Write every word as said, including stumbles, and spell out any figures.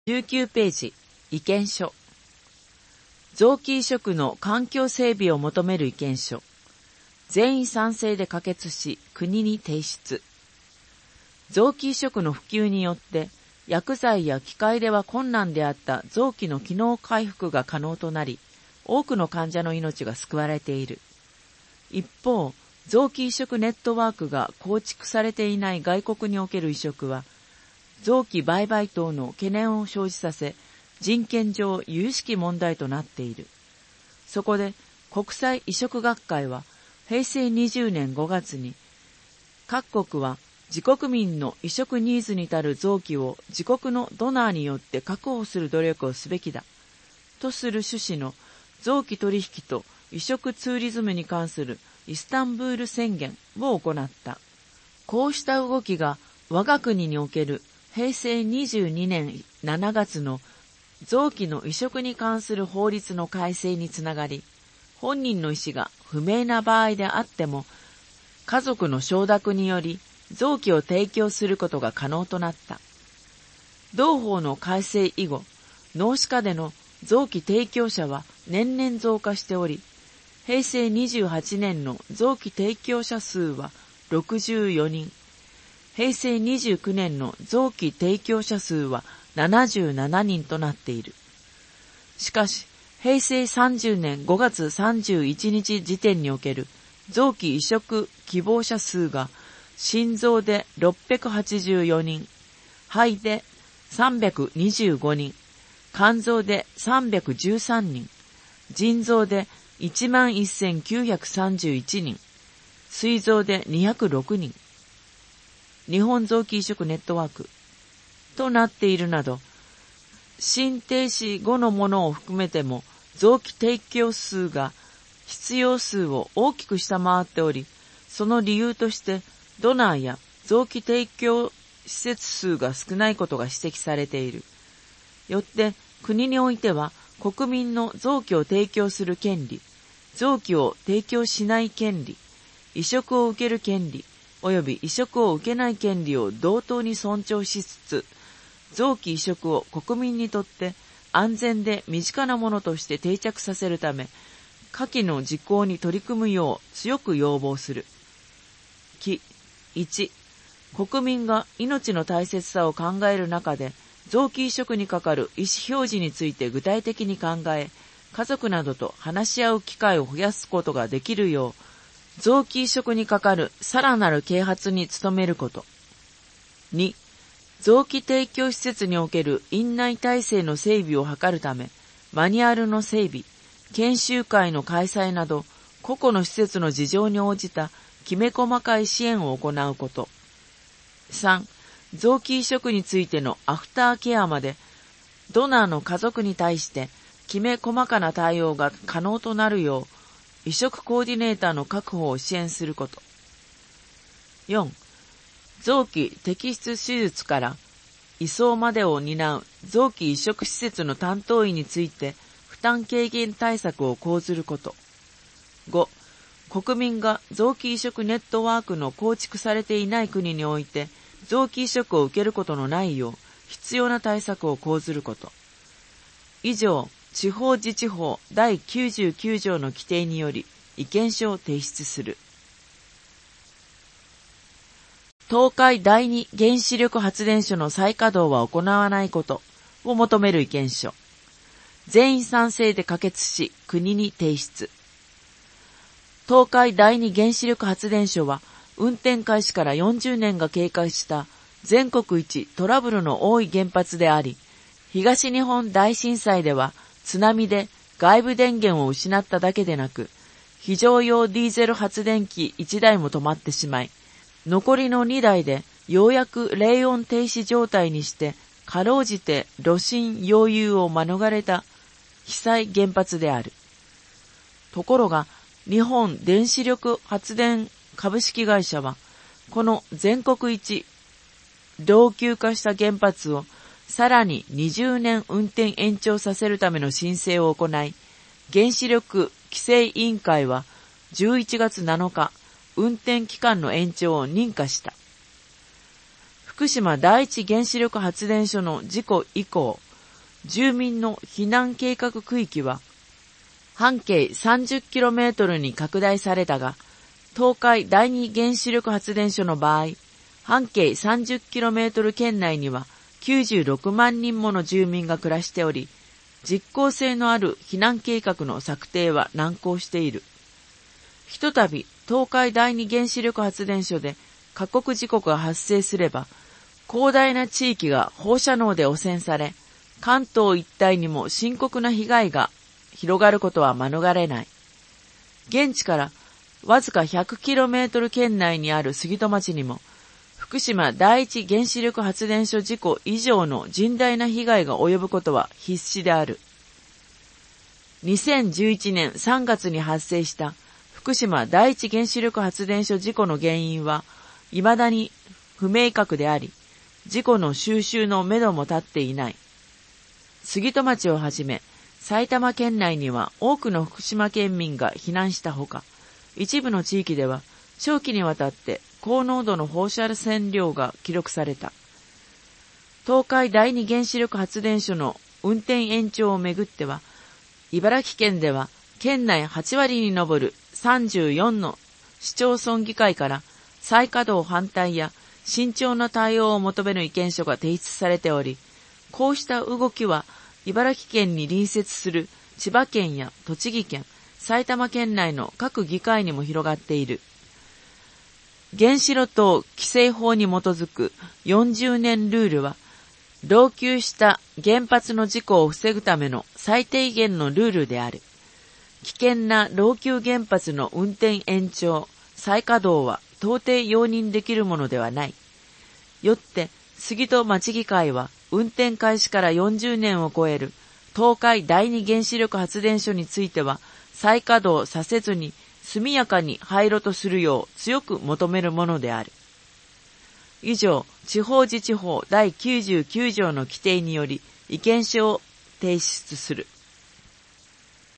じゅうきゅうページ、意見書。臓器移植の環境整備を求める意見書。全員賛成で可決し、国に提出。臓器移植の普及によって、薬剤や機械では困難であった臓器の機能回復が可能となり、多くの患者の命が救われている。一方、臓器移植ネットワークが構築されていない外国における移植は、臓器売買等の懸念を生じさせ、人権上有識問題となっている。そこで、国際移植学会は、へいせいにじゅうねんごがつに、各国は自国民の移植ニーズに足る臓器を自国のドナーによって確保する努力をすべきだ、とする趣旨の臓器取引と移植ツーリズムに関するイスタンブール宣言を行った。こうした動きが我が国におけるへいせいにじゅうにねんしちがつの臓器の移植に関する法律の改正につながり、本人の意思が不明な場合であっても、家族の承諾により臓器を提供することが可能となった。同法の改正以後、脳死下での臓器提供者は年々増加しており、へいせいにじゅうはちねんの臓器提供者数はろくじゅうよにん、へいせいにじゅうきゅうねんの臓器提供者数はななじゅうななにんとなっている。しかし、へいせいさんじゅうねんごがつさんじゅういちにち時点における臓器移植希望者数が心臓でろっぴゃくはちじゅうよにん、肺でさんびゃくにじゅうごにん、肝臓でさんびゃくじゅうさんにん、腎臓でいちまんせんきゅうひゃくさんじゅういちにん、膵臓でにひゃくろくにん、日本臓器移植ネットワークとなっているなど、心停止後のものを含めても臓器提供数が必要数を大きく下回っており、その理由としてドナーや臓器提供施設数が少ないことが指摘されている。よって国においては国民の臓器を提供する権利、臓器を提供しない権利、移植を受ける権利、および移植を受けない権利を同等に尊重しつつ、臓器移植を国民にとって安全で身近なものとして定着させるため、下記の実行に取り組むよう強く要望する。きいち、国民が命の大切さを考える中で、臓器移植にかかる意思表示について具体的に考え、家族などと話し合う機会を増やすことができるよう、臓器移植にかかるさらなる啓発に努めること。に、臓器提供施設における院内体制の整備を図るため、マニュアルの整備、研修会の開催など、個々の施設の事情に応じたきめ細かい支援を行うこと。さん、臓器移植についてのアフターケアまで、ドナーの家族に対してきめ細かな対応が可能となるよう、移植コーディネーターの確保を支援すること。よん、臓器摘出手術から移送までを担う臓器移植施設の担当医について負担軽減対策を講ずること。ご、国民が臓器移植ネットワークの構築されていない国において臓器移植を受けることのないよう必要な対策を講ずること。以上、地方自治法だいきゅうじゅうきゅうじょうの規定により意見書を提出する。東海第二原子力発電所の再稼働は行わないことを求める意見書。全員賛成で可決し、国に提出。東海第二原子力発電所は、運転開始からよんじゅうねんが経過した全国一トラブルの多い原発であり、東日本大震災では津波で外部電源を失っただけでなく、非常用ディーゼル発電機いちだいも止まってしまい、残りのにだいでようやく冷温停止状態にして、かろうじて炉心溶融を免れた被災原発である。ところが、日本電子力発電株式会社は、この全国一老朽化した原発をさらににじゅうねん運転延長させるための申請を行い、原子力規制委員会はじゅういちがつなのか、運転期間の延長を認可した。福島第一原子力発電所の事故以降、 住民の避難計画区域は、半径 さんじゅっキロメートル に拡大されたが、東海第二原子力発電所の場合、半径 さんじゅっキロメートル 圏内にはきゅうじゅうろくまんにんもの住民が暮らしており、実効性のある避難計画の策定は難航している。ひとたび東海第二原子力発電所で過酷事故が発生すれば、広大な地域が放射能で汚染され、関東一帯にも深刻な被害が広がることは免れない。現地からわずか ひゃくキロメートル 圏内にある杉戸町にも、福島第一原子力発電所事故以上の甚大な被害が及ぶことは必至である。にせんじゅういちねんさんがつに発生した福島第一原子力発電所事故の原因は未だに不明確であり、事故の収拾のめども立っていない。杉戸町をはじめ、埼玉県内には多くの福島県民が避難したほか、一部の地域では長期にわたって高濃度の放射線量が記録された。東海第二原子力発電所の運転延長をめぐっては、茨城県では県内はちわりに上るさんじゅうよんの市町村議会から再稼働反対や慎重な対応を求める意見書が提出されており、こうした動きは茨城県に隣接する千葉県や栃木県、埼玉県内の各議会にも広がっている。原子炉等規制法に基づくよんじゅうねんルールは、老朽した原発の事故を防ぐための最低限のルールである。危険な老朽原発の運転延長、再稼働は到底容認できるものではない。よって、杉戸町議会は運転開始からよんじゅうねんを超える東海第二原子力発電所については再稼働させずに速やかに廃炉とするよう強く求めるものである。以上、地方自治法だいきゅうじゅうきゅうじょうの規定により意見書を提出する。